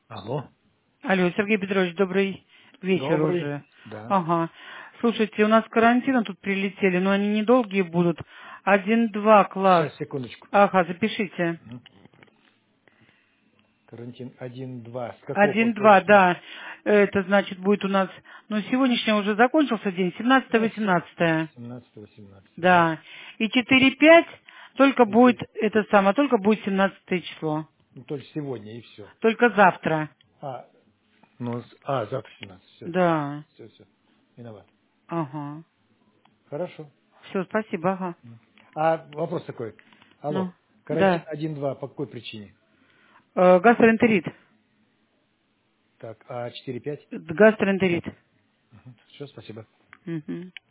Алло. Алло, Сергей Петрович, добрый вечер Добрый. уже. Да. Ага. Слушайте, у нас карантины тут прилетели, но они недолгие будут. 1-2 класс. Сейчас, секундочку. Ага, запишите. Мгм. Карантин 1-2. С какого по 1-2, какой число? да. Это значит будет у нас, ну сегодняшний уже закончился день, Ну, 17-18. 17-18. Так. Да. И 4-5 только будет, Четыре. это самое, только будет 17 число. Ну, только сегодня и все. Только завтра. А, завтра 17. Все. Да. Все. Виноват. Ага. Хорошо. Все, спасибо, ага. А вопрос такой. Ну, Алло. Карантин да. 1-2 по какой причине? Гастроэнтерит. Так, а 4-5? Гастроэнтерит. Все, спасибо. Мгм.